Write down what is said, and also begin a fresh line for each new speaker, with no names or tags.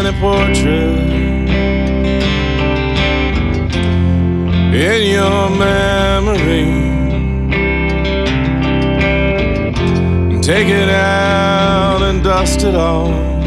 tiny portrait in your memory. Take it out and dust it off.